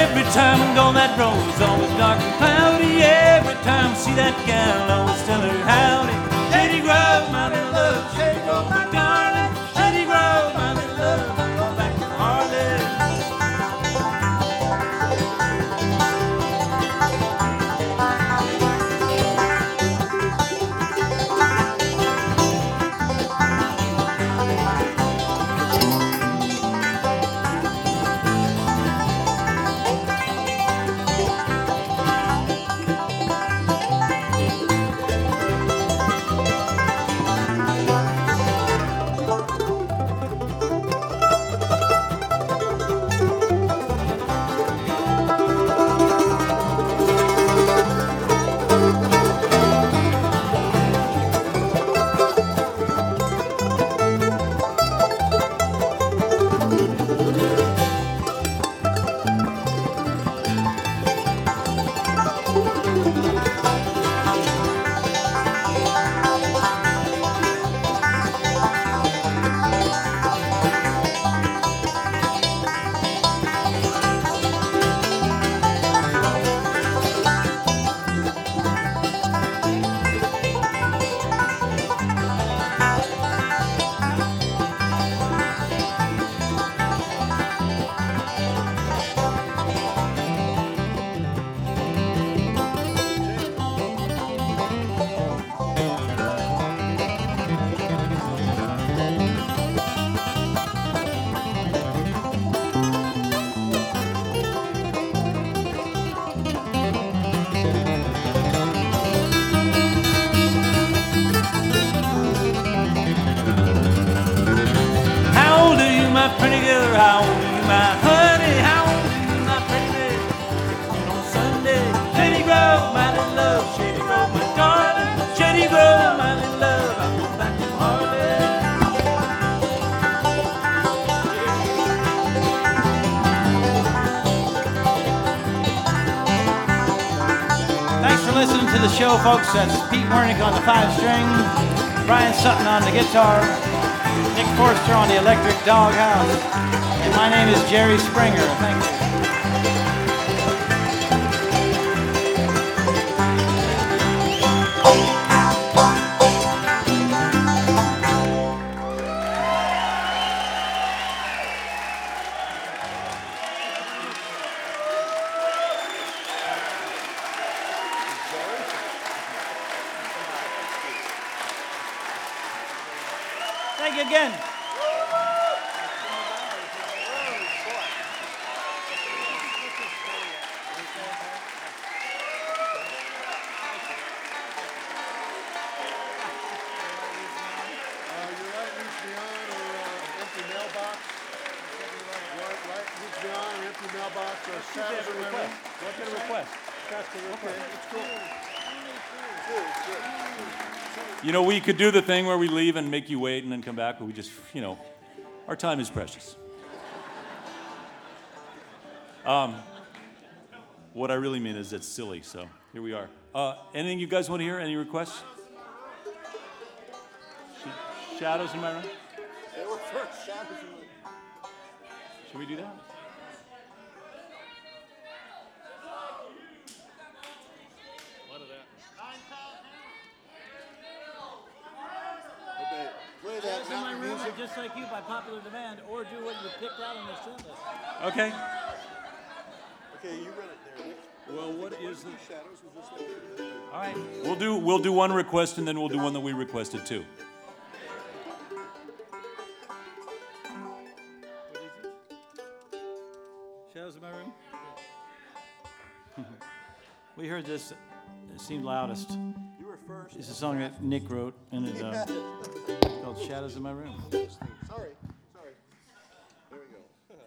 Every time I go that road's always dark and cloudy. Every time I see that gal, I always tell her howdy. Shady Grove, my little love, Shady Grove, my darling. Shady Grove, my little love, I'm going back to Harlem. My pretty girl, how old are you, my honey? How old are you, my pretty baby? And on Sunday, Shady Grove, my little love, Shady Grove, my darling. Shady Grove, my little love, I'm going back to Harlem. Thanks for listening to the show, folks. That's Pete Wernick on the 5-string, Brian Sutton on the guitar, Nick Forster on the electric doghouse, and my name is Jerry Springer. Thank you. Thank you again. You know, we could do the thing where we leave and make you wait and then come back, but we just, you know, our time is precious. What I really mean is it's silly, so here we are. Anything you guys want to hear? Any requests? Shadows in my room? They were first, Shadows in my room. Should we do that? Play that In my mountain room, music. just like you, by popular demand, or do what you picked out on the set list. Okay. Okay, you run it there, Nick. Well, what is the Shadows was this thing? All right. We'll do one request and then we'll do one that we requested too. Shadows in my room. We heard this. It seemed loudest. You were first. It's a song that Nick wrote, and it's called "Shadows in My Room." Sorry.